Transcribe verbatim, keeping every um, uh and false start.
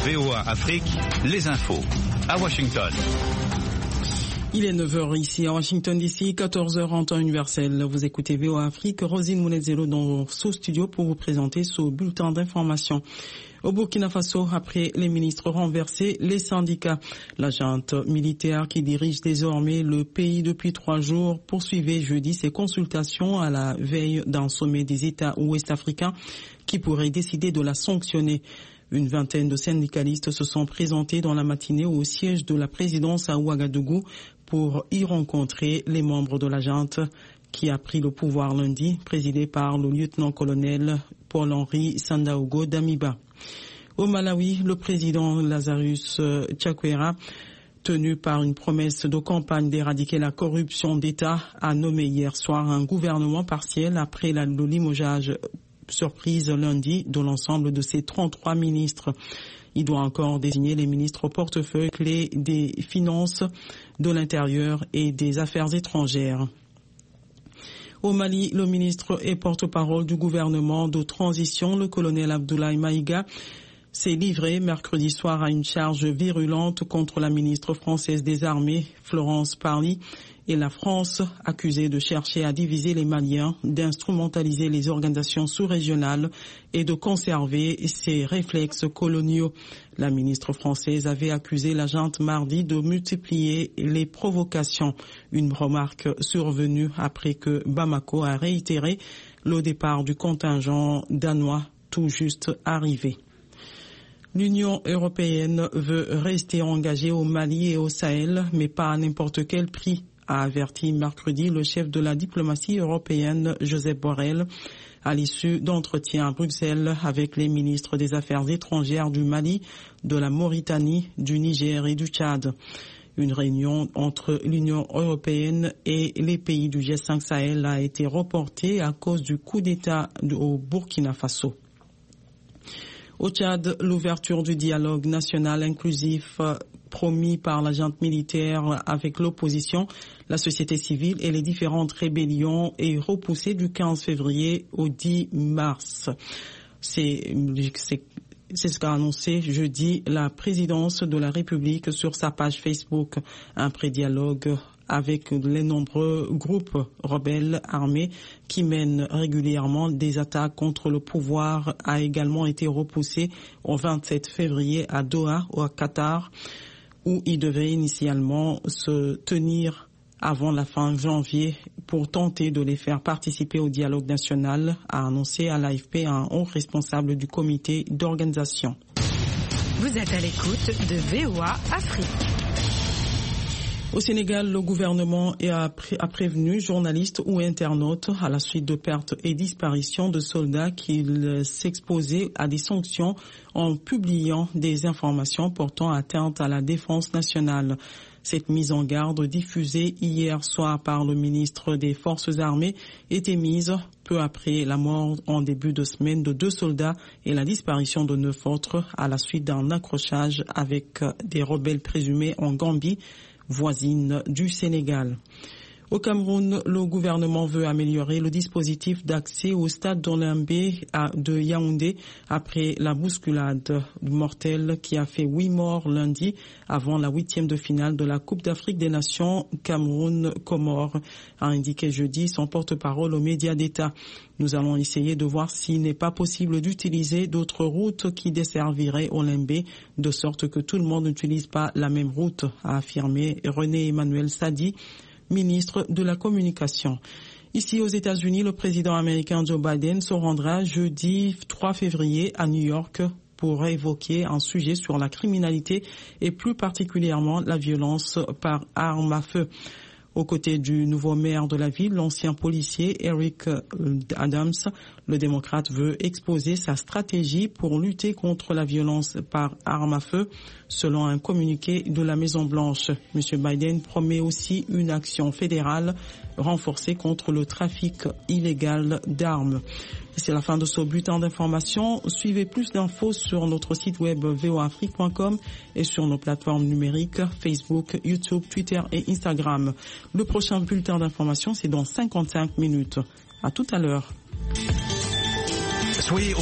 V O A Afrique, les infos. À Washington. Il est neuf heures ici à Washington D C, quatorze heures en temps universel. Vous écoutez V O A Afrique, Rosine Mounezelo dans ce studio pour vous présenter ce bulletin d'information. Au Burkina Faso, après les ministres renversés, les syndicats, la junte militaire qui dirige désormais le pays depuis trois jours, poursuivait jeudi ses consultations à la veille d'un sommet des États ouest-africains qui pourrait décider de la sanctionner. Une vingtaine de syndicalistes se sont présentés dans la matinée au siège de la présidence à Ouagadougou pour y rencontrer les membres de la junte qui a pris le pouvoir lundi, présidé par le lieutenant-colonel Paul-Henri Sandaogo Damiba. Au Malawi, le président Lazarus Chakwera, tenu par une promesse de campagne d'éradiquer la corruption d'État, a nommé hier soir un gouvernement partiel après la, le limogeage surprise lundi de l'ensemble de ses trente-trois ministres. Il doit encore désigner les ministres au portefeuille clés des finances, de l'intérieur et des affaires étrangères. Au Mali, le ministre et porte-parole du gouvernement de transition, le colonel Abdoulaye Maïga, s'est livré mercredi soir à une charge virulente contre la ministre française des Armées, Florence Parly, et la France, accusée de chercher à diviser les Maliens, d'instrumentaliser les organisations sous-régionales et de conserver ses réflexes coloniaux. La ministre française avait accusé la junte mardi de multiplier les provocations, une remarque survenue après que Bamako a réitéré le départ du contingent danois tout juste arrivé. L'Union européenne veut rester engagée au Mali et au Sahel, mais pas à n'importe quel prix, a averti mercredi le chef de la diplomatie européenne, Josep Borrell, à l'issue d'entretiens à Bruxelles avec les ministres des Affaires étrangères du Mali, de la Mauritanie, du Niger et du Tchad. Une réunion entre l'Union européenne et les pays du G cinq Sahel a été reportée à cause du coup d'État au Burkina Faso. Au Tchad, l'ouverture du dialogue national inclusif promis par la junte militaire avec l'opposition, la société civile et les différentes rébellions est repoussée du quinze février au dix mars. C'est, c'est, c'est ce qu'a annoncé jeudi la présidence de la République sur sa page Facebook. Un pré-dialogue avec les nombreux groupes rebelles armés qui mènent régulièrement des attaques contre le pouvoir a également été repoussé au vingt-sept février à Doha, au Qatar, où il devait initialement se tenir avant la fin janvier pour tenter de les faire participer au dialogue national, a annoncé à l'A F P un haut responsable du comité d'organisation. Vous êtes à l'écoute de V O A Afrique. Au Sénégal, le gouvernement a, pré- a prévenu journalistes ou internautes à la suite de pertes et disparitions de soldats qu'ils s'exposaient à des sanctions en publiant des informations portant atteinte à la défense nationale. Cette mise en garde diffusée hier soir par le ministre des Forces armées était mise peu après la mort en début de semaine de deux soldats et la disparition de neuf autres à la suite d'un accrochage avec des rebelles présumés en Gambie, voisine du Sénégal. Au Cameroun, le gouvernement veut améliorer le dispositif d'accès au stade d'Olymbe de Yaoundé après la bousculade mortelle qui a fait huit morts lundi avant la huitième de finale de la Coupe d'Afrique des Nations Cameroun-Comores, a indiqué jeudi son porte-parole aux médias d'État. Nous allons essayer de voir s'il n'est pas possible d'utiliser d'autres routes qui desserviraient Olymbe, de sorte que tout le monde n'utilise pas la même route, a affirmé René-Emmanuel Sadi, ministre de la Communication. Ici aux États-Unis, le président américain Joe Biden se rendra jeudi trois février à New York pour évoquer un sujet sur la criminalité et plus particulièrement la violence par arme à feu. Aux côtés du nouveau maire de la ville, l'ancien policier Eric Adams, le démocrate veut exposer sa stratégie pour lutter contre la violence par arme à feu. Selon un communiqué de la Maison-Blanche, M. Biden promet aussi une action fédérale renforcée contre le trafic illégal d'armes. C'est la fin de ce bulletin d'information. Suivez plus d'infos sur notre site web v o afrique point com et sur nos plateformes numériques Facebook, YouTube, Twitter et Instagram. Le prochain bulletin d'information, c'est dans cinquante-cinq minutes. À tout à l'heure. Soyez